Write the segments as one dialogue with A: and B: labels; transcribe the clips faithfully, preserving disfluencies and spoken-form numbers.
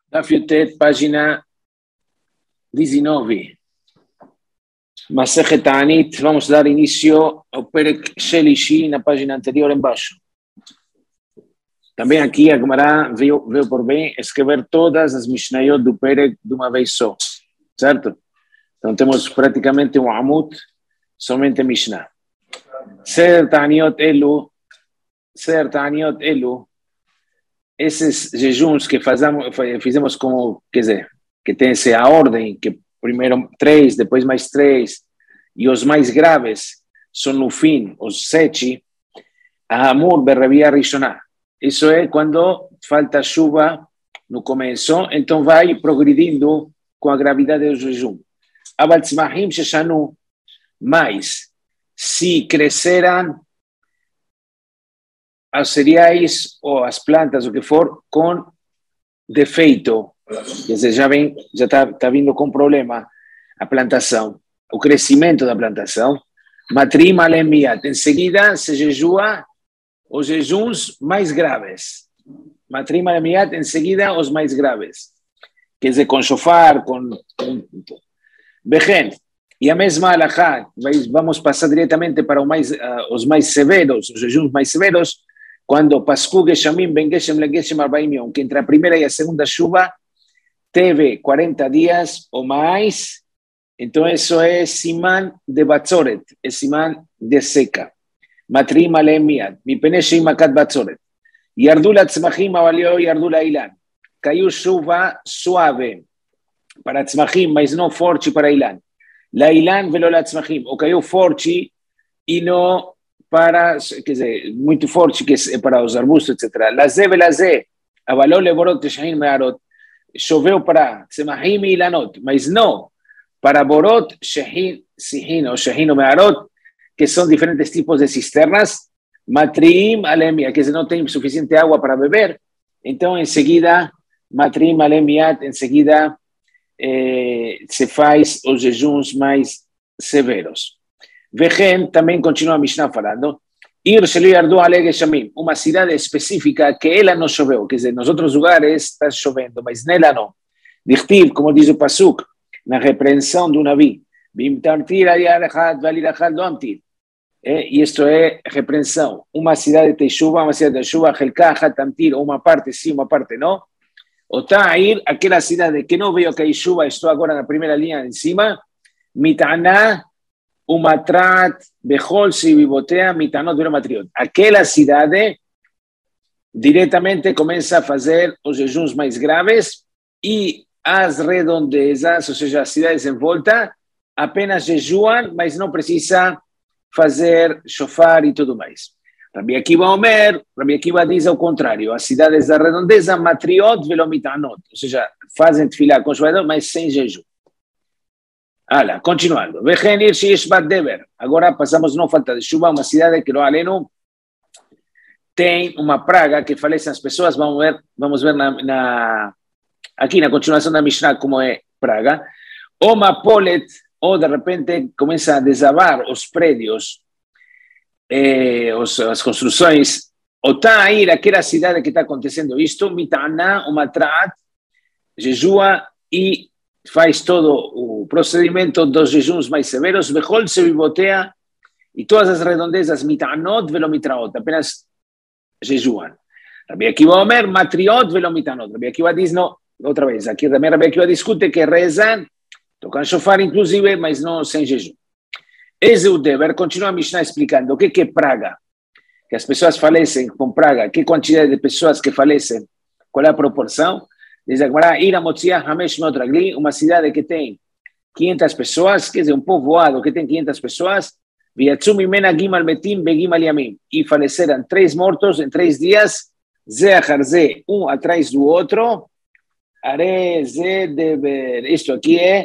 A: Daf Yotet, página dezenove. Masechet Ta'anit, vamos dar inicio ao Perek Shelishi na página anterior embaixo. Também aqui a Gemara veio, veio por bem escrever todas as Mishnayot do Perek de uma vez só, certo? Então temos praticamente um Amut, somente Mishnah. Ser Ta'aniot Elu, Ser Ta'aniot Elu, esses jejuns que fazemos, fizemos como, quer dizer, que tem essa ordem, que primeiro três, depois mais três, e os mais graves são no fim, os sete, a Amur Berrabia Rishoná. Isso é quando falta chuva no começo, então vai progredindo com a gravidade do jejum. Aval tzmachim sheshanu, mas se cresceram os cereais ou as plantas, o que for, com defeito, quer dizer, já vem, já está tá vindo com problema a plantação, o crescimento da plantação, matrim alemiat, em seguida se jejua os jejuns mais graves, matrim alemiat, em seguida os mais graves, quer dizer, com shofar, com... com Bechen, e a mesma alahá, vamos passar diretamente para o mais, uh, os mais severos, os jejuns mais severos, quando Pascu Geshamim Ben Geshem Le Geshem Arbaim Yom, que entre a primeira e a segunda chuva teve quarenta dias ou mais, então isso é Siman de Batzoret, é Siman de seca. Matrim Aleem Miad, Mipene Sheim Makat Batzoret. Yardula Tzmachim Avalio Yardula Ilan. Caiu chuva suave para Tzmachim, mas não forte para Ilan. La Ilan velo la Tzmachim, ou caiu forte e não para, quer dizer, muito forte que é para os arbustos, etcétera. Lazé velazé, avalou levorot teshahin me'arot, choveu para tzemahim e ilanot, mas não para borot, shehin, sihin ou shehin ou me'arot, que são diferentes tipos de cisternas, matrim alemia, quer dizer, não tem suficiente água para beber, então em seguida, matrim alemiat, em seguida eh, se faz os jejuns mais severos. Vejen, também continua a Mishnah falando, Ir Sheli Yardu Ale Geshamim, uma cidade específica que ela não choveu, quer dizer, nos outros lugares está chovendo, mas nela não. Dichtiv, como diz o Pasuk, na repreensão do Navi, Bim Tartir Aliyarachad Valirachad Doamtir. E isto é repreensão. Uma cidade tem chuva, uma cidade tem chuva, Helkah Tamtir, uma parte sim, uma parte não. O Ta'ir, aquela cidade que não veio cair chuva, estou agora na primeira linha em cima, Mitana Umatrat, Bechol, Sibibotea, Mitanot, Matriot. Aquela cidade diretamente começa a fazer os jejuns mais graves e as redondezas, ou seja, as cidades em volta, apenas jejuam, mas não precisa fazer shofar e tudo mais. Rabbi Akiva Omer, Rabbi Akiva diz ao contrário, as cidades da redondeza, Matriot, Velo Mitanot, ou seja, fazem tefilá com shofar, mas sem jejum. Olha, continuando. Vejenir Sheish Bat Dever. Agora passamos, não falta de chuva, uma cidade que no Aleno tem uma praga que falece as pessoas. Vamos ver, vamos ver na, na, aqui na continuação da Mishnah como é praga. Ou uma polet, ou de repente começa a desabar os prédios, eh, os, as construções. Ou está aí aquela cidade que está acontecendo isto, Mitana, uma traat, jejua e faz todo o procedimento dos jejuns mais severos, Bechol se bibotea, e todas as redondezas, mitanot velo mitraot, apenas jejuam. Rabbi Akiva Omer, matriot velo mitanot. Rabbi Akiva diz, não, outra vez, aqui também Rabbi Akiva discute que rezam, tocam shofar inclusive, mas não sem jejum. Esse é o dever, continua a Mishnah explicando o que é praga, que as pessoas falecem com praga, que quantidade de pessoas que falecem, qual é a proporção. Diz a Gemara, Ira Motzia Hamesh Meotragli, uma cidade que tem quinhentas pessoas, quer dizer, um povoado que tem quinhentas pessoas, Viatzum Imena Gimal Metim Begimal Yamim, e faleceram três mortos em três dias, Ze Achar Ze, um atrás do outro, Are Ze Dever, isto aqui é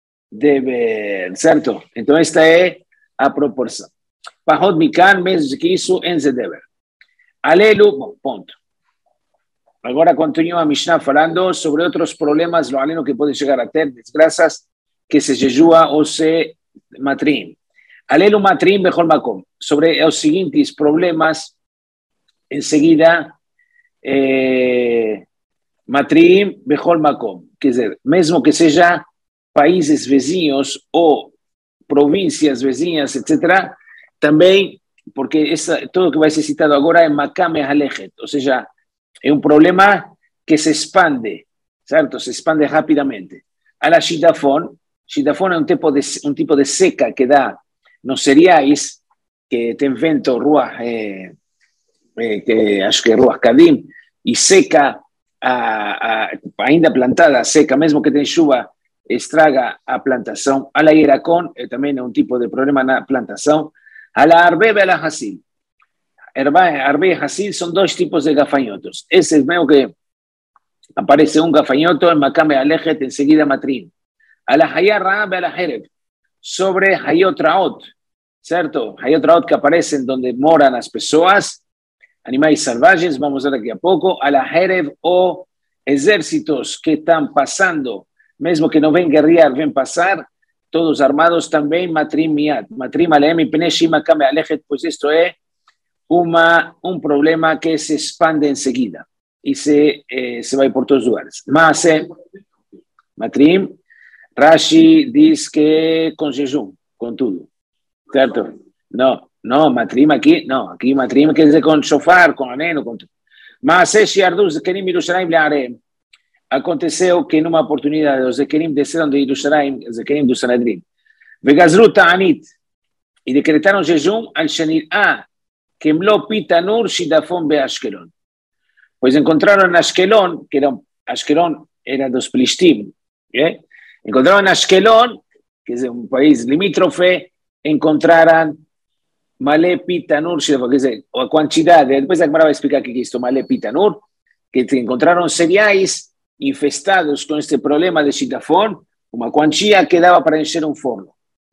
A: dever, certo? Então esta é a proporção. Pahod Mikan, menos que isso, em Ze Dever. Alelu, bom, ponto. Agora continua a Mishnah falando sobre outros problemas lo aleno que pode chegar a ter, desgraças, que se jejua ou se matrim. Alelo matrim bechol makom. Sobre os seguintes problemas, em seguida, eh, Matrim Bechol Makom, quer dizer, mesmo que seja países vizinhos ou províncias vizinhas, etcétera, também, porque essa, tudo que vai ser citado agora é Makame Halechet, ou seja, é um problema que se expande, certo? Se expande rapidamente. A la Shidafon, Shidafon é um tipo de, um tipo de seca que dá nos cereais, que tem vento, ruas, eh, eh, que acho que é ruas Kadim, e seca, a, a, ainda plantada, seca, mesmo que tem chuva, estraga a plantação. A la Iracon eh, também é um tipo de problema na plantação. A la Arbebe, a la Hassil. Arbe e Hassil são dois tipos de gafanhotos. Esse é mesmo que aparece um gafanhoto em Makame Halechet, enseguida Matrim. A la Hayar Raab, a la Hereb. Sobre Hayot Raot, certo? Hayot Raot que aparecem onde moram as pessoas, animais selvagens, vamos ver daqui a pouco. A la Hereb, ou exércitos que estão passando, mesmo que não vêm guerrear, vêm passar, todos armados também, Matrim Miat. Matrim Aleem e Peneshi Makame Halechet, pois isto é uma, um problema que se expande em seguida e se, eh, se vai por todos os lugares. Mas, eh, Matrim, Rashi diz que com jejum, com tudo, certo? Não, não, Matrim aqui, não, aqui Matrim quer dizer com shofar, com aneno, com tudo. Mas, Eshi Arduz, Kerim Yerushalayim Le'arem, aconteceu que numa oportunidade os Zekerim desceram de Yerushalayim, os Zekerim do Sanedrim, Vegazru Ta'anit, e decretaram jejum al Shenir'ah, Kemlo Pitanur Shidafon Be Ashkelon. Pois encontraram em Ashkelon, que era, Ashkelon era dos Plishtim, ¿eh? Encontraram em Ashkelon, que é um país limítrofe, encontraram Malé Pitanur Shidafon, quer dizer, a quantidade, depois a Gemara vai explicar o que é isto, Malé Pitanur, que encontraram cereais infestados com este problema de Shidafon, uma quantia que dava para encher um forno.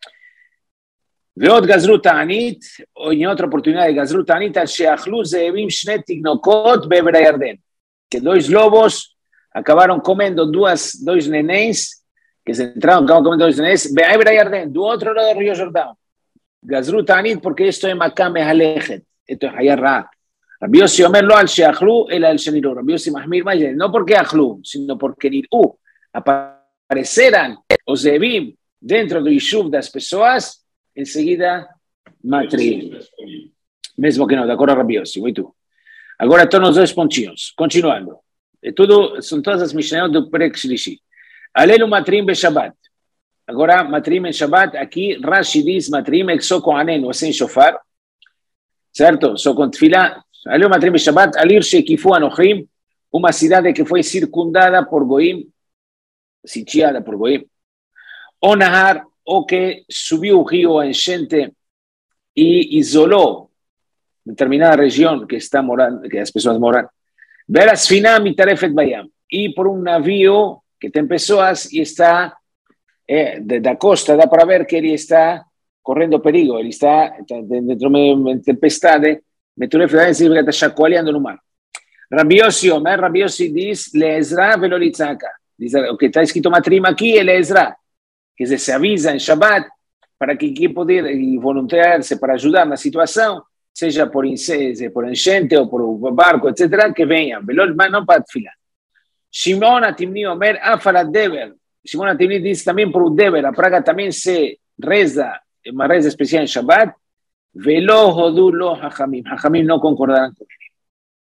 A: ועוד גזרו תענית, או em outra oportunidade, גזרו תענית על שאכלו זאבים שני תינוקות בעבר הירדן. Que dois lobos acabaram comendo duas, dois nenéns, que se entraram, acabaram comendo dois nenéns, בעבר הירדן, do outro lado do rio Jordão. גזרו תענית porque esto es Makame Halechet, esto es Hayar Raab. Rabbi Yossi Omer lo al sheachlu, el al sheniru. Rabbi Yossi Mahmir Mayer, no porque achlu, sino porque nirú, aparecerán os zebim dentro do Yishuv das pessoas, enseguida Matrim. Mesmo que não, de acordo a Rabbi Yossi, muito. Agora estão os dois pontinhos. Continuando. É tudo, são todas as Mishnayot do Perek Shlishi. Alelu Matrim be Shabbat. Agora, Matrim em Shabbat, aqui Rashi diz Matrim é só com aneno, sem shofar, certo? Só com tefilá. Alelu Matrim be Shabbat, Alir Shekifu Anochrim, uma cidade que foi circundada por Goim, sitiada por Goim. O Nahar, ou que subiu o rio a enchente e isolou determinada região que está morando, que as pessoas moram. Veras finam e tarefet bayam. E por um navio que tem pessoas e está eh, de, da costa, dá para ver que ele está correndo perigo, ele está, está dentro de uma tempestade, meturef bayam significa que está chacoalhando no mar. Rabbi Yossi Omer, Rabbi Yossi diz, Le'ezra velo litzaka. Diz, o que está escrito Matrim aqui é Le'ezra. Que se avisa em Shabbat para que quem puder voluntariar-se para ajudar na situação, seja por, por enchente ou por barco, etcétera, que venham. Mas não para filar. Shimon Atimni Omer Afalat Deber. Shimon Atimni diz também por o Deber, a praga também se reza, uma reza especial em Shabbat. Velo Hodu Lo Hachamim. Hachamim não concordaram com ele.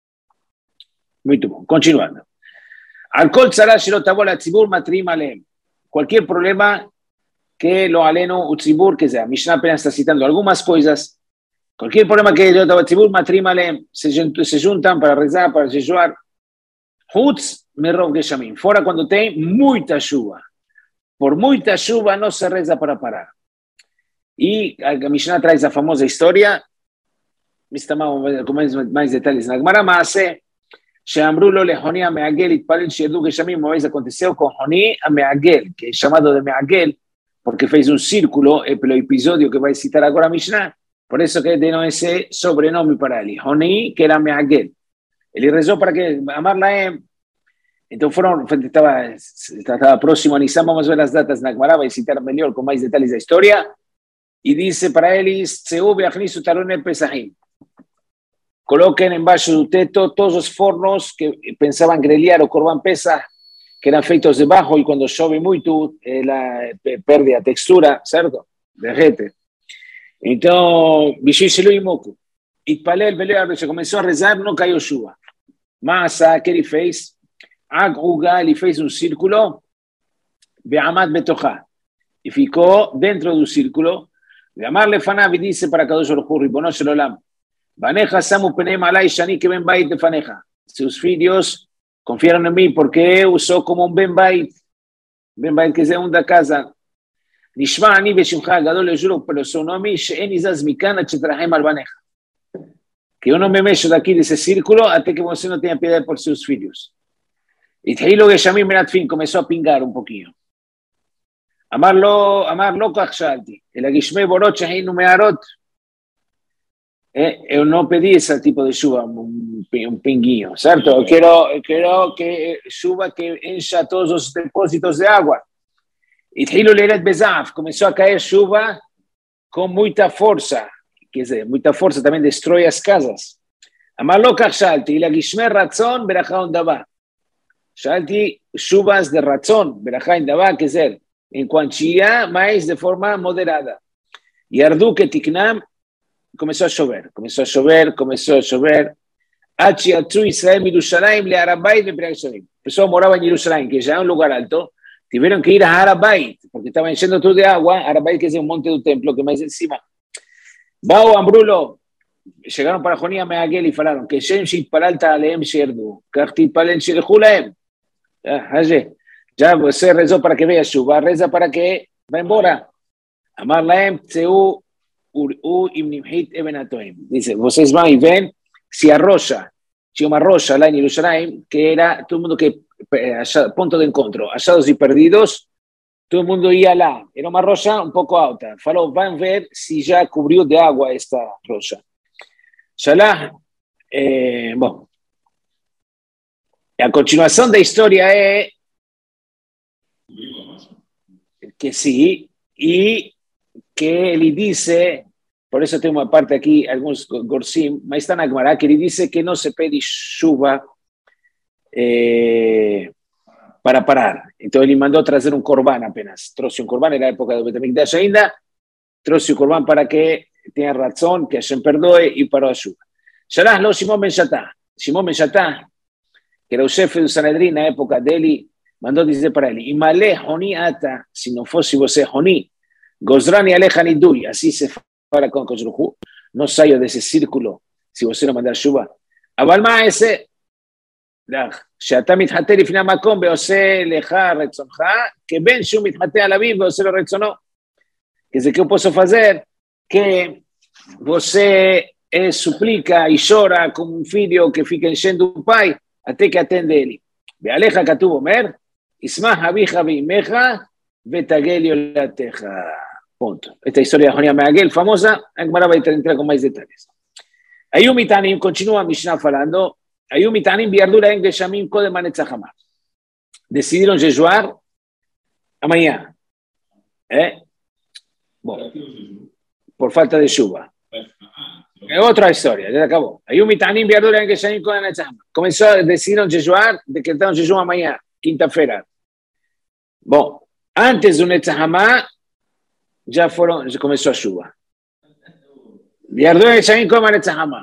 A: Muito bom. Continuando. Al-Kol Tzara Shelo Tavo Latzibur Matrim Aleem. Qualquer problema que lo aleno utzibur, que sea, Mishnah apenas está citando algumas coisas, cualquier problema que lo utzibur matrim alem, se, se juntam para rezar, para jejuar, hutz merov geshamim, fora quando tem muita chuva, por muita chuva não se reza para parar. E a Mishnah traz a famosa história, com mais, mais detalhes na Gemara, mas שאמרו לו לחוני המעגל, התפלל שידעו גשמים, uma vez aconteceu com Honi המעגל, que é chamado de Me'agel, porque fez um círculo, é pelo episódio que vai citar agora a Mishnah, por isso que deram esse sobrenome para ele, Honi, que era Me'agel. Ele rezou para que amar Laem, então foram, estava, estava próximo a Nissan, vamos ver as datas na Gemara, vai citar melhor, com mais detalhes da história, e disse para eles, Tseu be'achnisu tarone pesahim, coloquen embaixo do teto todos os fornos que pensavam grelhar o corban pesa, que eram feitos de barro e quando chove muito, ela perde a textura, certo? Derrete. Então, Bishishelu e Moku. E Palel, Beleu, começou a rezar, não caiu chuva. Mas, o que ele fez? Aguga, ele fez um círculo, Be'amad Betochá, e ficou dentro do círculo. Be'amar Lefanav, e disse para Kadosh Baruch Hu, Ribono Shel Olam, Banecha samu penem alai shani que ben bait lefanecha. Seus filhos confiaram em mim porque eu sou como um ben bait. Ben bait quer dizer um da casa. Nishma ani beshimcha gadol, eu juro pelo seu nome, she'en izaz mikan ad shetrahem al banecha. Que eu não me mexo daqui desse círculo até que você não tenha piedade por seus filhos. Ithilu geshamim benatfin, começou a pingar um pouquinho. Amar lo, amar lo kach shalti, el agishmei borot sheheinu me'arot. Eh, eu não pedi esse tipo de chuva, um, um pinguinho, certo? Eu quero, eu quero que chuva que encha todos os depósitos de água. Ithilu leilet bezaf, começou a cair chuva com muita força, quer dizer, muita força também destrói as casas. Amar lo kach shalti, el agishmei ratzon berachá ondavá. Shalti chuvas de ratzon, berachá ondavá, quer dizer, em quantia, mas de forma moderada. Yardu ketiknam, começou a chover, começou a chover, começou a chover. Achiatzu Israel Yerushalayim le Harabait de Piragsonim. A pessoa morava em Jerusalém, que já é um lugar alto, tiveram que ir a Harabait, porque estava enchendo tudo de água. Harabait quer dizer um monte do templo, que mais em cima. Bao Ambrulo, chegaram para Jonia Meagel e falaram que Shem Shitparalta Aleem Sherdu, Kartipalen Sherhulaem. Já você rezou para que veja chuva, reza para que vá embora. Amar Laem Tseu Uru Imnimhit Ebenatoim. Dice, vocês vão e vêm, se a rocha, tinha uma rocha lá em Jerusalém, que era todo mundo que, ponto de encontro, achados e perdidos, todo mundo ia lá. Era uma rocha um pouco alta. Falou, vão ver se já cobriu de água esta rocha. Shalah, eh, bom, a continuação da história é que sim, e que ele disse, por isso tem uma parte aqui, alguns gorsim, mas está na Gemara, que ele disse que não se pede chuva eh, para parar. Então ele mandou trazer um corban apenas. Trouxe um corban, era a época do Beit HaMikdash ainda, trouxe o corban para que tenha razão, que Hashem perdoe e parou a chuva. Shalach lo Shimon ben Shattah. Shimon ben Shattah, que era o chefe do Sanedrim na época dele, mandou dizer para ele, Imale Honi ata, se não fosse você Honi, Gozrani aleja nidui, assim se fala com Koshruhu, não saia desse círculo se você não mandar chuva. Abalma esse, שאתה מתחטא לפני המקום ועושה לך רצונך, כבן שהוא מתחטא על אביו ועושה לו רצונו. Quer dizer, que eu posso fazer que você é, suplica e chora como um filho que fica enchendo o pai até que atende ele. ועליך כתוב אומר, ישמח אביך ואימך ותגל יולדתך. Ponto. Esta historia de Jonia Meagel, famosa, a Gemara vai entrar com mais detalhes. Aí o Mitanim, continua a Mishnah falando, aí o Mitanim biardura em Geshamim kodem hanetzachama. Decidiram jejuar amanhã. É? Bom, por falta de chuva. É outra história, já acabou. Aí o Mitanim biardura em Geshamim kodem hanetzachama. Começou, decidiram jejuar, decretaram jejum amanhã, quinta-feira. Bom, antes do Netzachama, já foram, já começou a chuva. Yardou Geshamim como a Netzachama.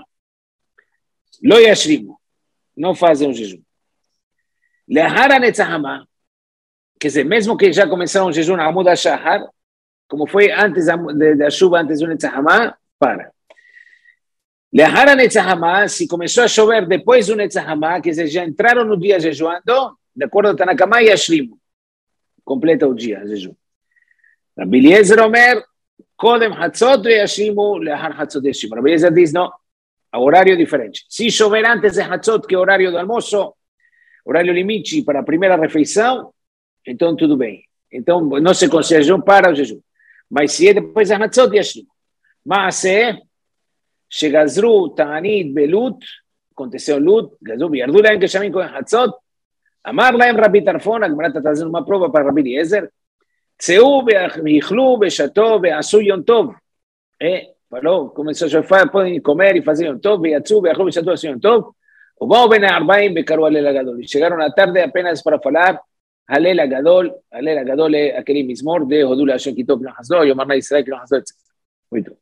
A: Lo yashrimu, não fazem um jejum. Lehar a Netzachama, quer dizer, mesmo que já começaram o jejum na Amud HaShahar, como foi antes da chuva, antes do Netzachama, para. Lehar a Netzachama, se começou a chover depois do Netzachama, quer dizer, já entraram no dia jejuando, de acordo com Tanakama, yashrimu. Completa o dia, jejum. Rabbi Eliezer Omer, Kodem Hatzot yashrimu, lehar Hatzot yashrimu. Rabbi Eliezer diz, não, a horário diferente. Se chover antes de Hatzot, que é horário do almoço, horário limite para a primeira refeição, então tudo bem. Então não se considera jejum para o jejum. Mas se é depois de Hatzot yashrimu. Mas se Shegazru, Ta'anit, Belut, aconteceu Lut, Gazru, Yardu Lahem Geshamim com Hatzot, Amar Lahem Rabbi Tarfon, a Gemara está trazendo uma prova para Rabbi Eliezer, צאו ויאכלו בשעתו ועשו יום טוב. falou, começou a falar, podem comer e fazer um top, e a tzuba, e a roupa, já todo um top, o vão bem a Arbaim, becaru Halel Gadol. E chegaram à tarde apenas para falar Halel Gadol, Halel Gadol é aquele mismor de Hodul Hashem Kitov no Hasdo, Yomar na Israel que no Hasdo, etcétera. Muito.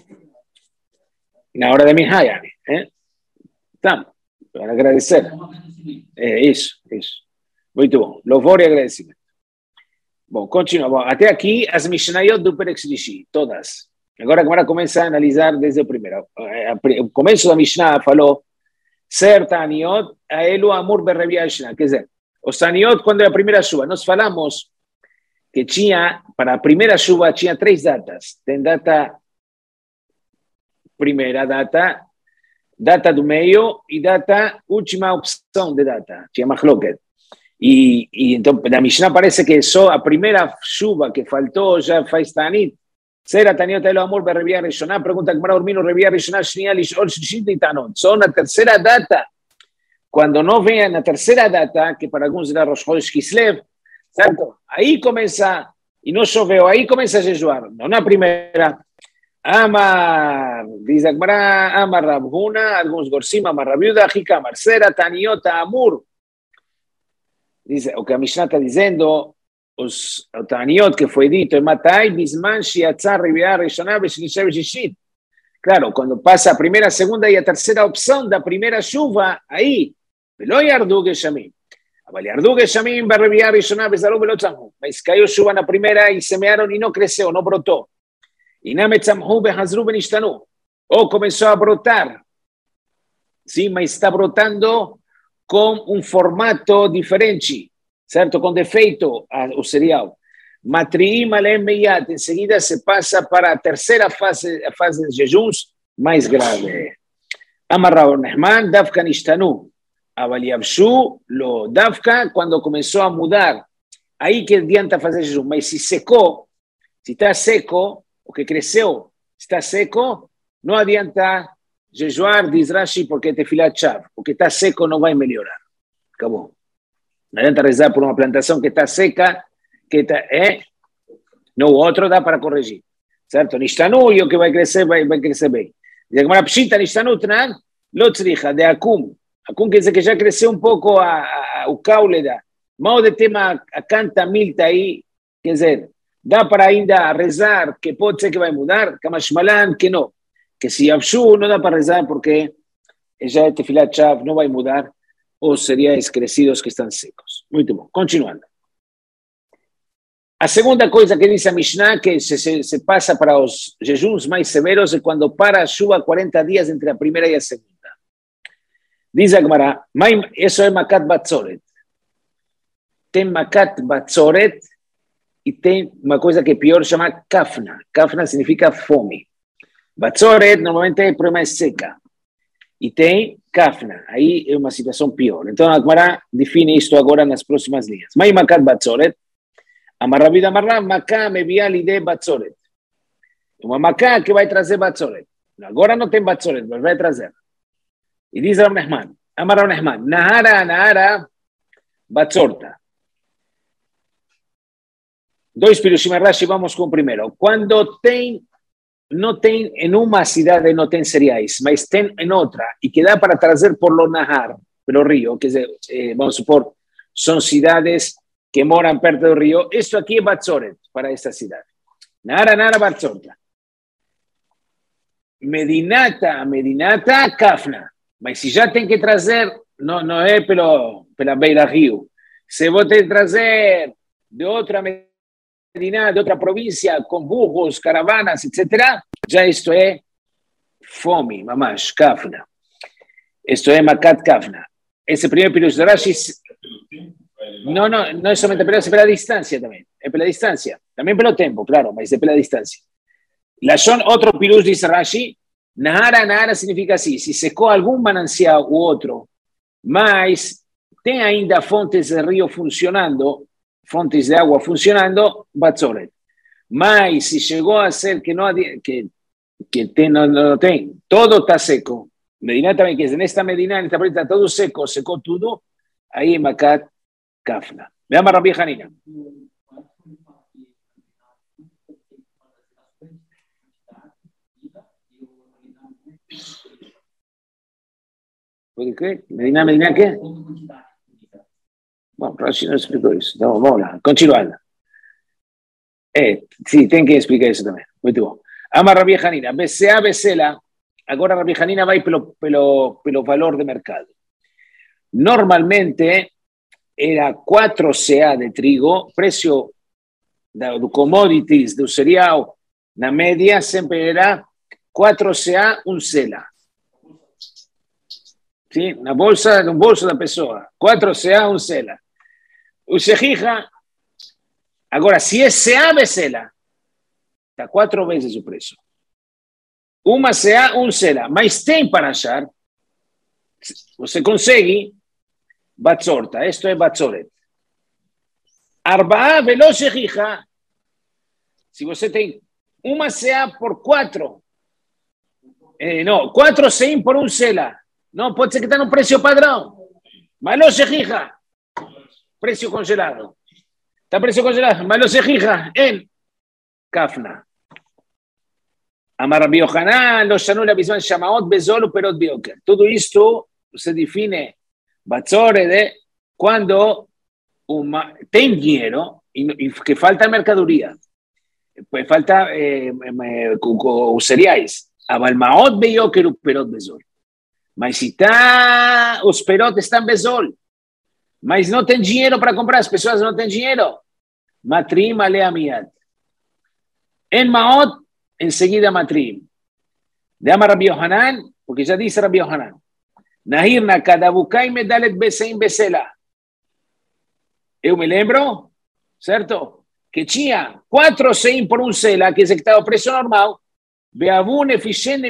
A: Na hora de Minha, yani, eh? Tá, para agradecer. É isso, isso. Muito bom. Louvor e agradecimento. Bom, continua. Bom, até aqui, as Mishnayot do Perek Shlishi, todas. Agora a Gemara começa a analisar desde o primeiro. O começo da Mishnah falou Ser Taniot, a Elu Amur Berreviashna. Quer dizer, os Taniot, quando é a primeira chuva, nós falamos que tinha, para a primeira chuva, tinha três datas. Tem data, primeira data, data do meio e data, última opção de data. Tinha Machloket. E, e então, na Mishnah parece que só a primeira chuva que faltou já faz Tanit. Será Taniot Elo Amor Berrevia Rishoná, pergunta que Mara Urmino Revia Rishoná, Shnia Lishol Shishit e Tanot. Só na terceira data, quando não vem na terceira data, que para alguns era Rosh Chodesh Kislev, certo? Aí começa, e não choveu, aí começa a jejuar, não na primeira. Amar, diz a Gemara, Amar Rav Huna, alguns Gorsim, Amar Rav Yuda, Hikamar, Será Taniot Amur. Diz, o que a Mishnah está dizendo, os Taniot que foi dito, Matai, Bisman, Shiatzar, Riviar, Rishoná, Beshinishev, Shishit. Claro, quando passa a primeira, a segunda e a terceira opção da primeira chuva, aí, Velo Yardu Geshamim. Aval Yardu Geshamim, Berriviar, Rishoná, Bezaru, Velo Tzamhu. Mas caiu chuva na primeira e semearam e não cresceu, não brotou. E Namet Tzamhu, Behazru, Benishtanu. Ou começou a brotar. Sim, mas está brotando com um formato diferente, certo? Com defeito o cereal. Matriim alem meyat, em seguida se passa para a terceira fase, a fase de jejuns mais grave. Amarra Nehman, Davka Nishtanu, Aval Yavshu, lo Davka, quando começou a mudar, aí que adianta fazer jejum, mas se secou, se está seco, o que cresceu está seco, não adianta jejuar, diz Rashi, porque é tefilat shav. O que está seco não vai melhorar. Acabou. Não adianta rezar por uma plantação que está seca, que está, é, no outro dá para corrigir. Certo? Nishtanu, e o que vai crescer, vai, vai crescer bem. Diz a Gemara Pshita, Nishtanu, Tnan, Lotzricha, de Akum. Akum quer dizer que já cresceu um pouco a, a, a, o caule da. Mal de tema a canta milta aí, quer dizer, dá para ainda rezar, que pode ser que vai mudar, Kamashmalan, que não. Que se Yavshu não dá para rezar porque já é tefilat shav, não vai mudar os cereais crescidos que estão secos. Muito bom. Continuando. A segunda coisa que diz a Mishnah, que se, se, se passa para os jejuns mais severos, é quando para a chuva quarenta dias entre a primeira e a segunda. Diz a Gemara, isso é Makat Batzoret. Tem Makat Batzoret e tem uma coisa que é pior, chama Kafna. Kafna significa fome. Batzoret normalmente é problema seca. E tem Kafna. Aí é uma situação pior. Então a Gemara define isto agora nas próximas linhas. Mai Makat Batzoret. Amarravida amarra, Maká me via lide Batzoret. Uma Maká que vai trazer Batzoret. Agora não tem Batzoret, mas vai trazer. E diz Rav Nehman, Amar Rav Nehman, Nahara, Nahara, Batzorta. Dois pirushim Rashi, vamos com o primeiro. Quando tem, não tem em uma cidade, não tem cereais, mas tem em outra, e que dá para trazer por lo Nahar, pelo rio, quer dizer, eh, vamos supor, são cidades que moram perto do rio. Isto aqui é Batzoret para esta cidade. Nahara, Nahara, Batzorta. Medinata, Medinata, Kafna. Mas se já tem que trazer, não, não é pelo, pela beira-rio. Se vou ter que trazer de outra medina, de outra província, com burros, caravanas, etcétera, já isto é fome, mamash, Kafna. Isto é Makat Kafna. Esse primeiro pirush de Rashi, não, não, não é somente pela, é pela distância também. É pela distância. Também pelo tempo, claro, mas é pela distância. Lashon, outro pirush diz Rashi, Nahara, Nahara significa assim, se secou algum manancial ou outro, mas tem ainda fontes de rio funcionando, fontes de água funcionando, Batzoret. Mas se chegou a ser que não, que, que tem, não, não tem, todo está seco, Medina também, que nesta Medina, nesta parte está todo seco, secou tudo, aí Makat Kafna. Veamos a Rabbi Hanina. ¿Por qué? Medina, Medina, ¿qué? Bueno, Rashi no explicó eso. No, vamos a continuar. Eh, sí, tienen que explicar eso también. Muy bien. Ama Rabbi Hanina. B C A, B C la. Ahora Rabbi Hanina va a ir pelo, pelo, pelo valor de mercado. Normalmente era cuatro C A de trigo, precio de commodities, do cereal, na média sempre era quatro C A, um sela. Sim? Na bolsa, no bolso da pessoa, quatro C A, um sela. O Sejija, agora, se é C A, B sela, está quatro vezes o preço. Uma C A, um sela. Mas tem para achar, você consegue, Batzorta, isto é Batzoret. Arba'a velo Sejija, se você tem uma C A por quatro, eh, não, quatro C I M por um sela, não, pode ser que está no preço padrão, mas não se rija, preço congelado, está preço congelado, mas não se rija em Kafna. Amar Rabbi Yohanan, los Shanul Abisman Shamaot Bezol Perot Bioker. Todo esto se define Batzore de cuando uma, tem dinheiro y, y que falta mercadería, pues falta eh, eh, os cereais. Abalmaot Bioker Perot Bezol. Mas se tá, os perot estão bezol, mas não tem dinheiro para comprar, as pessoas não têm dinheiro. Matrim alea miyad. En maot, enseguida matrim. De ama Rabbi Yohanan, porque já disse Rabbi Yohanan, Nahir na kadabukai medalet beseim besela. Eu me lembro, certo? Que tinha quatro seim por um sela, que é que estava o preço normal. Veabun eficiente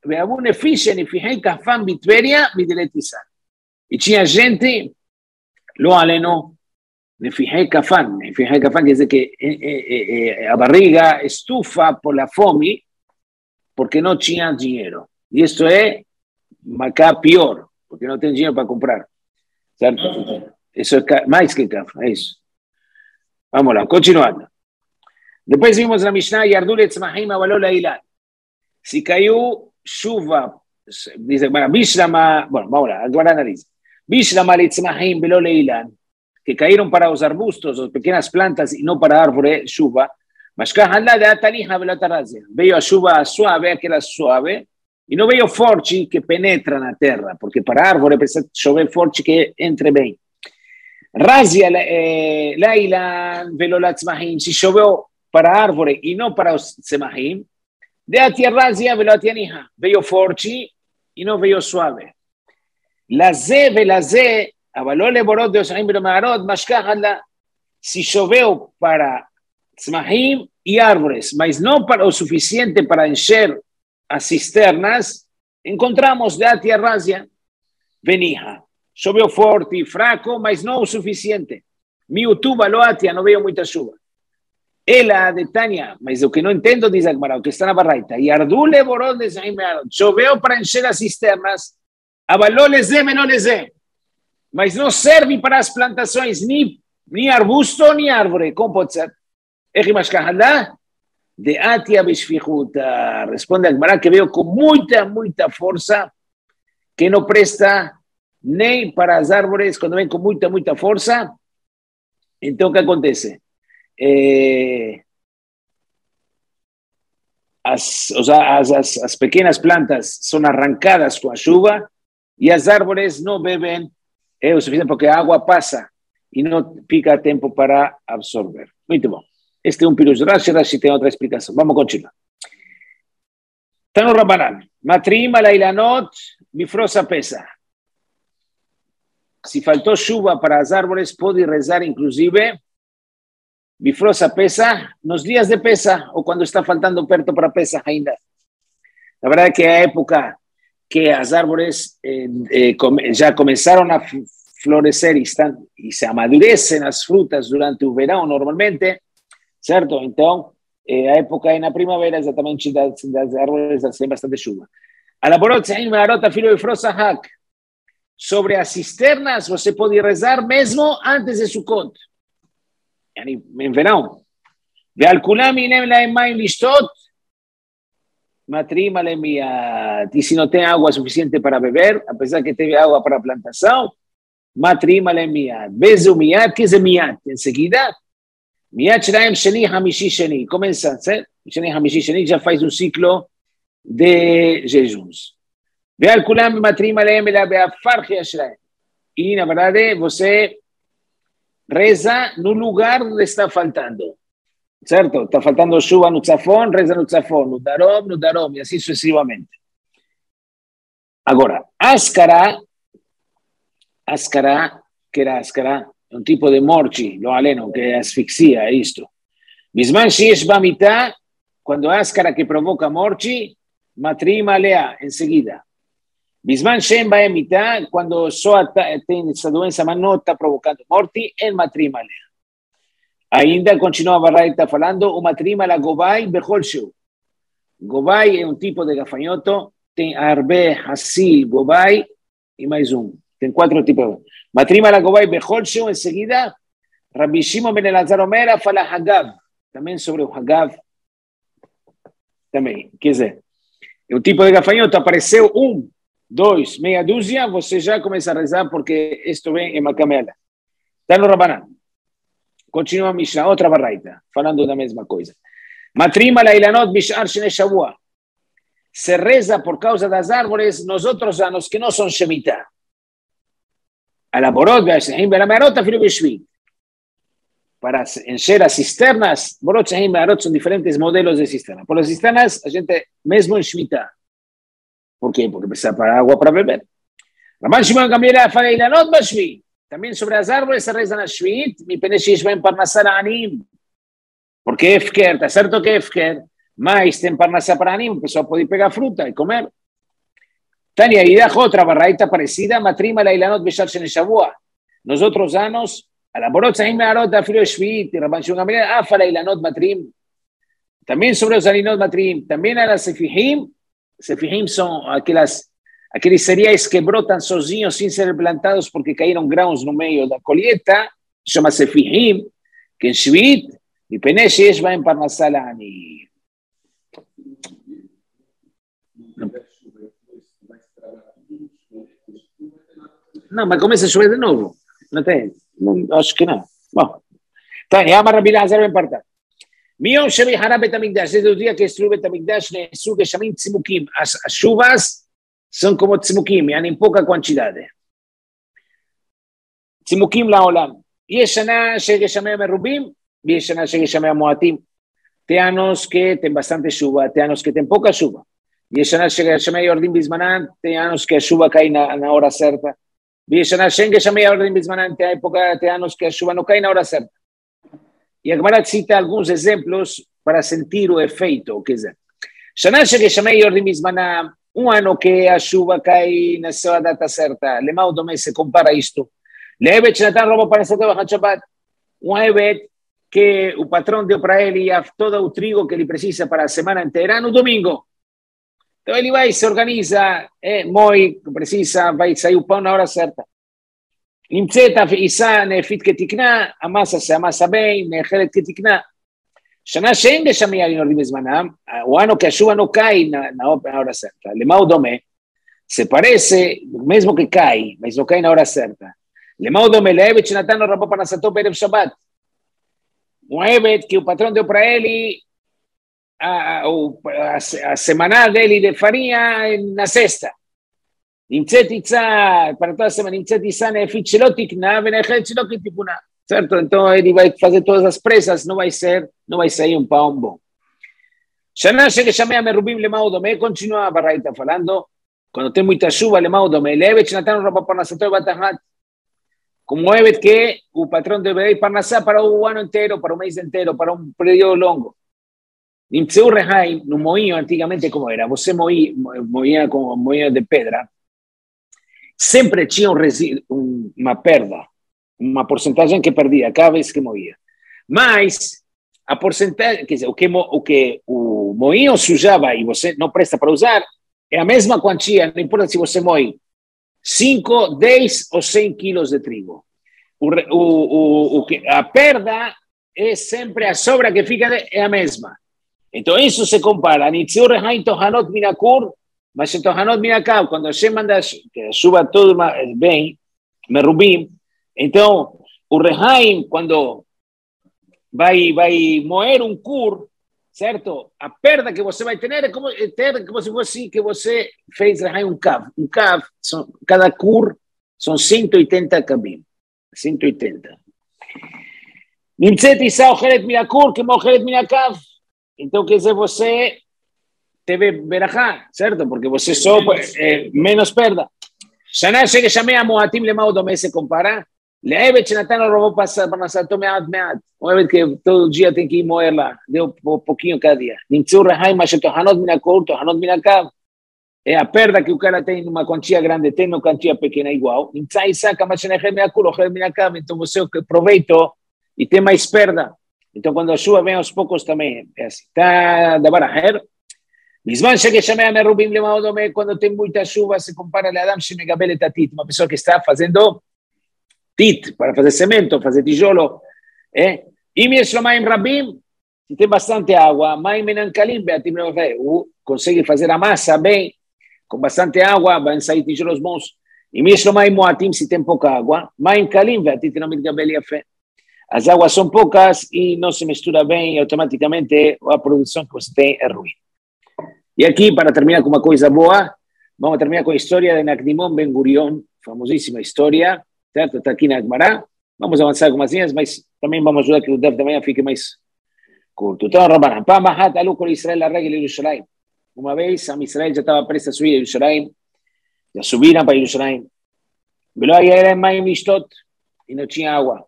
A: e fijei kafan bitveria mideletizar. E tinha gente, lo aleno, nefijei kafan, nefijei kafan, quer dizer que eh, eh, eh, a barriga estufa por la fome, porque não tinha dinheiro. E isto é acá pior, porque não tem dinheiro para comprar. Certo? Isso é mais que kafan, é isso. Vamos lá, continuando. Depois vimos na Mishnah, Yardul etzmahim avalola ilan. Si cayó chuva, dice, bueno, Bishlama, bueno, vamos a ver, analiza. Bishlama litzmahim velo leilan, que cayeron para los arbustos o pequeñas plantas y no para árboles, chuva. Mashkahanla de atalija velo tarazia. Veo a chuva suave, que era suave, y no veo forte que penetra na terra, porque para árboles precisa chover forte que entre bem. Razia eh, leilan velo latzmahim, si choveu para árboles y no para los tzmahim, de atierrazia velo atianija, veio forte e não veio suave. Lazé velazé, avalole borot de osahim velo magarot, mashkahanla, se choveu para tzmahim e árvores, mas não para o suficiente para encher as cisternas, encontramos de atierrazia venija. Choveu forte e fraco, mas não o suficiente. Miutuba lo atia, não veio muita chuva. Ela de Tânia, mas o que não entendo, diz Agmará, o que está na barraita. E Ardule borol de Zaimearot. Choveu para encher as cisternas, abalou lezé, menor lezé. Mas não serve para as plantações, nem, nem arbusto, nem árvore. Como pode ser? Echimashkahalá, de Atia Bishfichuta. Responde Agmará que veio com muita, muita força, que não presta nem para as árvores, quando vem com muita, muita força. Então, o que acontece? Eh, as, o sea, as, as, as pequeñas plantas son arrancadas con la lluvia y los árboles no beben eh, lo suficiente porque la agua pasa y no pica tiempo para absorber. Muy bien. Este es un pirush Rashi, Rashi tiene otra explicación. Vamos a continuar. Tano Rabbanan, Matrim ala ilanot, bifrosa pesa. Si faltó lluvia para los árboles, puede rezar inclusive Bifrosa pesa, nos días de pesa o cuando está faltando perto para pesa ainda. La verdad es que hay época que los árboles eh, eh, ya comenzaron a florecer y, están, y se amadurecen las frutas durante el verano normalmente, ¿cierto? Entonces, eh, a época en la primavera exatamente los árboles hacen bastante lluvia. A la borot se marota filo bifrosa hack. Sobre las cisternas, você puede rezar mesmo antes de Sukkot. En verano. Ve al kulam inem la emaim lishtot. Matrima lemiat. E se não tem água suficiente para beber, apesar que teve água para a plantação, matrima lemiat. Bezu miat, que é miat? Em seguida, miat shelaem sheni hamishi sheni. Começa, certo? Sheni hamishi sheni já faz um ciclo de jejuns. Veal kulam matrima leem ela beafarchi shelaem. E, na verdade, você reza no lugar onde está faltando. Certo? Está faltando chuva no tzafon, reza no tzafon, no darom, no darom, e assim sucessivamente. Agora, áscara, áscara, que era áscara, é um tipo de morte, lo aleno, que é asfixia, é isto. Bisman sheyesh bamita, quando a áscara que provoca morte, matrima lea, em seguida. Bisman shem baemita, quando só tem essa doença, mas não está provocando morte, en matrima lea. Ainda continua a Baraita falando, o matrima la gobai bechol sheu. Gobai é um tipo de gafanhoto, tem arbe, hasil, gobai e mais um. Tem quatro tipos. Matrima la gobai bechol sheu, em seguida, Rabbi Shimon ben Elazar Omer fala hagav, também sobre o hagav, também, quer dizer, é um tipo de gafanhoto, apareceu um, dois, meia dúzia, você já começa a rezar porque isto vem em Macamela. Está no Rabanan. Continua a Mishnah, outra barraita, falando da mesma coisa. Matrima la ilanot bishar shene shavua. Se reza por causa das árvores nos outros anos que não são Shemitah. Alaborot be'ashehim be'lamerot afilu b'shvit. Para encher as cisternas, borot shehim be'arot são diferentes modelos de cisterna. Por as cisternas, a gente, mesmo em Shemitah. Por quê? Porque precisa para água para beber. Raman Shimon Gamliel fala ilanot b'shvit. Também sobre as árvores se reza na Shvit, mi penesh bem parnassar anim. Porque é efker, está certo que é efker, mas tem parnassar para anim, o pessoal pode pegar fruta e comer. Tânia, e dá outra barraita parecida, matrima la ilanot beshar shene shavua. Nos outros anos, a laborot sahim me'arot da filo Shvit, e Rabban Shimon Gamliel, ah, fala ilanot matrim. Também sobre os alinot matrim, também a las sefihim, sefihim são aquelas... Aqueles cereais que brotam sozinhos sem ser plantados porque caíram grãos no meio da colheita, chama-se fihim, que em Shvit, e penesh yesh baem parnassah la'ani. Não, mas começa a chover de novo. Não tem? Não, acho que não. Bom. Tânia, ama Rabi Elazar ben Parta. Mion shevi hará betamigdash. Desde o dia que destruiu betamigdash, nesu que chamim tzimukim. As chuvas são como tzimukim, em pouca quantidade. Tzimukim לעולם. יש שנה שגשמיה מרובים, ויש שנה שגשמיה מועטים. Tem anos que tem bastante chuva, tem anos que tem pouca chuva. ויש שנה שגשמיה יורדים בזמנם, tem anos que a chuva cai na, na hora certa. ויש שנה שאין גשמיה יורדים בזמנם, tem, época, tem anos que a chuva não cai na hora certa. E a Gemara cita alguns exemplos para sentir o efeito. Quer dizer, שנה שגשמיה יורדים בזמנם, um ano que a chuva cai na sua data certa, lema o dome se compara isto. Levet Shnatan rouba para essa terra Shabbat. Um evet que o patrão deu para ele todo o trigo que ele precisa para a semana inteira no domingo. Então ele vai, se organiza, é, moe, precisa, vai sair o pão na hora certa. נמצאת האישה נאפית כתקנה, המסה שהמסה בין, נאכלת כתקנה. שנה שאין גשמיה יורדים בזמנם, o ano que a chuva não cai na, na hora certa. Lema o dome, se parece, mesmo que cai, mas não cai na hora certa. Lema o dome, levet shenatan lo rabó parnasato berev Shabbat. Um evet que o patrão deu para ele a, a, a semana dele de farinha na sexta. נמצאת איצה, para toda semana, נמצאת איצה נאפית שלא תקנה ונאכלת שלא כתיקונה. Certo? Então ele vai fazer todas as pressas, não vai ser, não vai sair um pão bom. Shana shegeshamea merubim lemau dome, continua a Baraita falando, quando tem muita chuva, lemau dome, levet shenatan rouba parnasato batahat, como evet que o patrão deve ir parnassá para o ano inteiro, para o mês inteiro, para um período longo. Nimtzeu rehaim, no moinho antigamente como era, você moía, moía com moinho de pedra, sempre tinha um resíduo, um, uma perda, uma porcentagem que perdia cada vez que moía. Mas a porcentagem, quer dizer, o que o, que o moinho sujava e você não presta para usar, é a mesma quantia, não importa se você moe cinco, dez ou cem quilos de trigo. O, o, o, o que, a perda é sempre a sobra que fica, é a mesma. Entonces eso se compara. Nitziur Rehaim Tohanot Minakur, mas Tohanot Minakav, cuando se manda que suba todo bem, Merubim, então o Rehaim, quando vai, vai moer um cur, certo? A perda que você vai ter é como, ter como se fosse que você fez Rehaim um cav. Um cav, são, cada cur são cento e oitenta kavim. cento e oitenta. Nimtzet Isa Ochelet Minakur, que Ochelet Minakav. Então, quer dizer, você teve berachá, certo? Porque você só é, menos perda. Shana que chamei a Moatim Lemau Domé se compara. Le'evet Shenatan roubou parnasato me'at me'at. Um evet que todo dia tem que ir moer lá. Deu um pouquinho cada dia. Nimtzu Rehaim, mas Tohanot Minakor, Tohanot Minakav. É a perda que o cara tem numa quantia grande, tem numa quantia pequena igual. Nimtza Isaka, mas Shenechem Minakor, Ochelet Minakav. Então você aproveita e tem mais perda. Então quando a chuva vem aos poucos também é assim. Tá da baraher. Misman que chamei a Merubim Lemau Domé, quando tem muita chuva, se compara a Adam Shemegabel et Tatit, uma pessoa que está fazendo tit, para fazer cimento, fazer tijolo. É? E mesmo Maim Rabim, se tem bastante água, Maim Menankalim, Beatim Leofé, consegue fazer a massa bem, com bastante água, vão sair tijolos bons. E mesmo Maim Moatim, se tem pouca água, Maim Kalim, Beatim Leofé, Yafé. As águas são poucas e não se mistura bem, e automaticamente a produção que você tem é ruim. E aqui, para terminar com uma coisa boa, vamos terminar com a história de Nakdimon Ben Gurion, famosíssima história, certo? Está aqui na Gemara. Vamos avançar algumas linhas, mas também vamos ajudar que o Dev também fique mais curto. Então, Rabanan, Pamahat alu kol Israel la regel Yerushalayim. Uma vez, a Israel já estava prestes a subir a Yerushalayim, já subiram para Yerushalayim. Velo aí era Maim Lishtot, e não tinha água.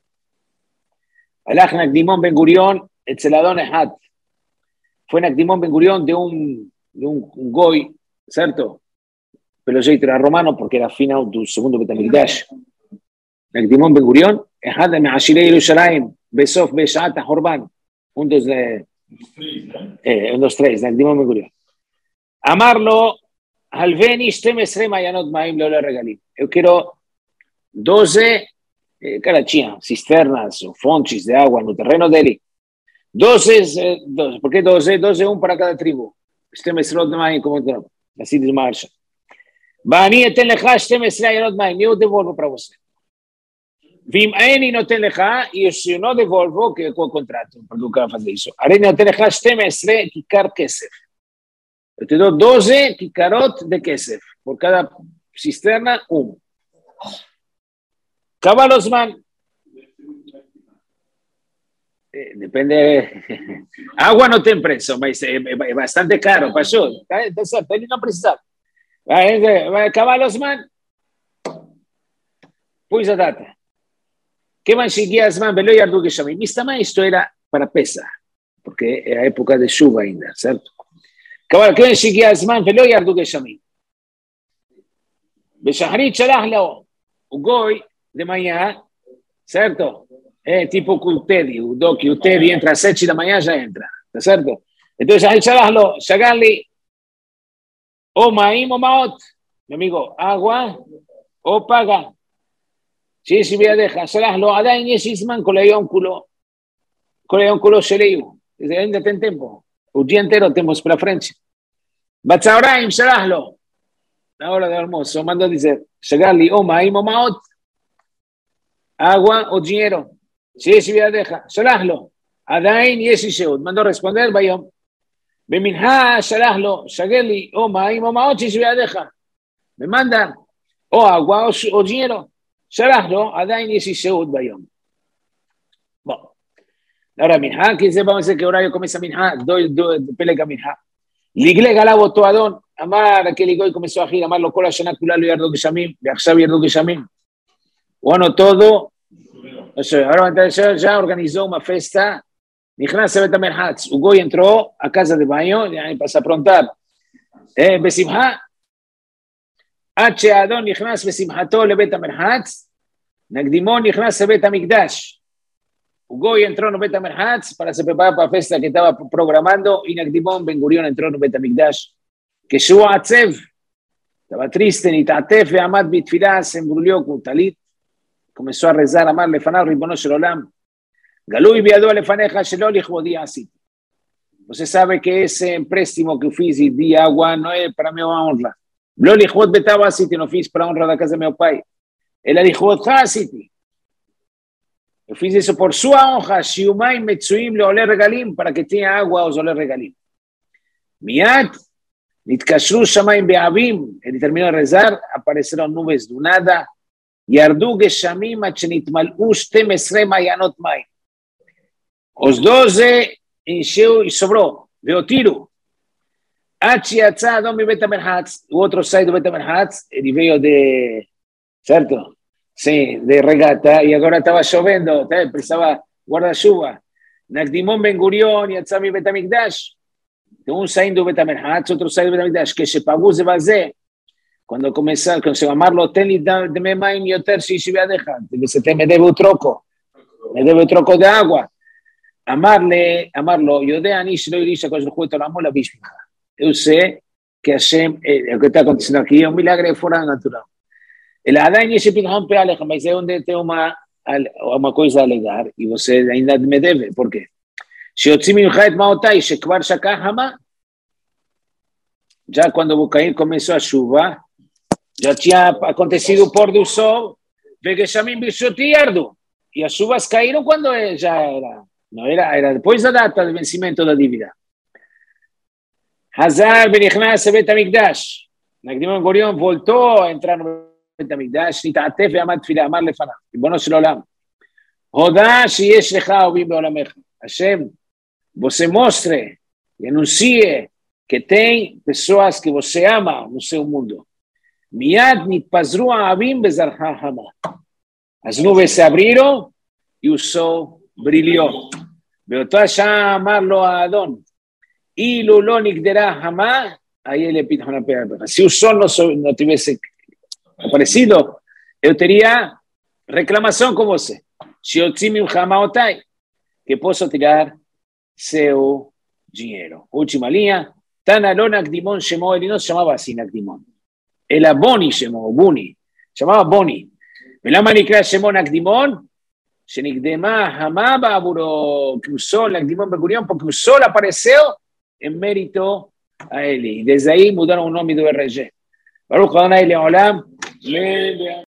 A: Alach Nakdimon Ben Gurion, etzeladon Ehat. Fue Nakdimon Ben Gurion de un, de un, un goy, ¿cierto? Pero jeito era romano porque era final do segundo Betamigdash. Nakdimon Ben Gurion, אחד מעשירי ירושלים, בסוף בשעת החורבן. Un dos, eh, eh, un dos tres, Nakdimon Ben Gurion. אמר לו, הלווני שתים עשרה מעיינות מים לעולה רגלים. Eu quiero doze, eh, cara tinha cisternas o fontes de agua no terreno dele. doze, eh, doze, por que doze? doze, um para cada tribo. שתים עשרה מים, como tropa. Assim diz Marcha. ואני אתן לך שתים עשרה עיינות מים, eu devolvo para você. ואם אני נותן לך, e eu não devolvo, que é o contrato, porque o cara faz isso. הרי אני נותן לך שתים עשרה כיכר כסף. Eu te dou doze כיכרות de כסף. Por cada cisterna, um. קבע לו זמן. Depende. Agua no tem preço, mas é, é bastante caro, pastor. Está certo, ele não precisa. Vai, vai acabar os man. Pois a data. Que man seguia as man, belo e ardu que chamei. Mas também isto era para pesar, porque é a época de chuva ainda, certo? Que man seguia as man, belo e ardu que chamei. Beshahrit shalach leo. O goi de manhã, certo? É tipo o Teddy, o Doki, o Teddy entra às sete da manhã, já entra, tá certo? Então, já enxalá-lo, chegar-lhe, ou maim ou maot, meu amigo, água ou paga. Se se via deixa, enxalá-lo, עדיין יש זמן כל היום כולו, כל היום כולו שלי, ainda tem tempo, o dia inteiro temos pela frente. בצהריים, enxalá-lo, na hora do almoço, mandou dizer, chegar-lhe, ou maim ou maot, água ou dinheiro. שיש בידיך, שלח לו, עדיין יש אישיות, מנדו רספונדר ביום, במנחה שלח לו, שגר לי, או מים או מעות שיש בידיך, במנדה, או אגווה או ג'ירו, שלח לו, עדיין יש אישיות ביום. בוא, ahora מנחה, כי זה במזה כאוריו קומס המנחה, פלג המנחה, לגלג עליו אותו אדון, אמר, הכליגוי קומסו אחי, אמר לו, כל השנה כולה לא ירדו גשמים, ועכשיו ירדו גשמים, bueno, todo. Ahora ya organizó una fiesta, נכנס לבית המרחץ, הוא גוי entró a casa de baño, para aprontar, בשמחה, עד שהאדון נכנס בשמחתו לבית המרחץ, נקדימון נכנס לבית המקדש, הוא גוי entró en בית המרחץ, para se preparar para la fiesta que estaba programando, y Nakdimon Ben Gurion entró en בית המקדש, כשהוא עצב, estaba triste, נתעטף ועמד בתפילה, se embrullió con talit, comenzó a rezar, a amarle, fanar, ribono shel olam. Galui biado lefaneja shelo lichvodi asiti. Você sabe que esse empréstimo que eu fiz e di água não é para minha honra. Lo lichot betava city, não fiz para a honra da casa do meu pai. Ela lichot city. Eu fiz isso por sua honra, shiumai metzuim leoler regalim, para que tenha água aos oler regalim. Miat, nitkashru shamayim be'avim, ele terminou de rezar, apareceram nuvens do nada, yardu geshamim achenitmal'u shtem esrei mayanot mai. Os doze encheu e sobrou, veio tiro. Achi yatza adom mi betamerhatz, o outro sai do betamerhatz, ele veio de, certo? Sim, de regata, e agora estava chovendo, tá? Precisava guarda-chuva. Nakdimon Ben Gurion, yatza mi betamikdash. Um saindo do Betamerhatz, outro saindo do Betamikdash, que se pagou se fazer. Quando começar, quando se amarlo, tem de me mais e yoter se se vai deixar. Você tem me deve o troco, me deve o troco de água. Amarle, amarlo, eu dei a nisso, não iria com o juízo na mola bíblica. Eu sei que Hashem, o que está acontecendo aqui é um milagre fora natural. Ele ainda esse pinhão para alejar, mas é onde tem uma uma coisa a alegar e você ainda me deve. Por quê? שיוצאים ממך את מעותיי, שכבר שקע חמה, já quando o Bucaim começou a chuva, já tinha acontecido o pôr do sol, Vegeshamim Bishoti Yardu, e as chuvas caíram quando já era, não era, era depois da data de vencimento da dívida. Hazar Benichnas Bet HaMikdash, Nakdimon Gurion voltou a entrar no Bet HaMikdash, Nitatef e Amad Tfilah, Amar Lefanav, Ribono Shel Olam, Hoda Sheyesh Lecha Ovim Be'olamecha, Hashem, você mostre e anuncie que tem pessoas que você ama no seu mundo. Miad nitpazru ha'avim bezarcha hama. As nuvens se abriram e o sol brilhou. Beoto השעה אמר לו האדון, אילו לא נגדרה hama, aí ele pediu na perna. Se o sol não, não tivesse aparecido, eu teria reclamação com você. שיוצאים ממך מעותיי, que posso tirar seu dinheiro. Última linha. Tana lo Nakdimon Shemo, ele não se chamava assim Nakdimon. Ela Boni Shemo, Buni. Chamava Boni. ולמה נקרא שמו נקדימון? שנקדמה hama בעבורו, que o sol, Nakdimon Ben Gurion, porque o sol apareceu em mérito a ele. E desde aí mudaram o nome do R G. Baruch Adonai Leolam.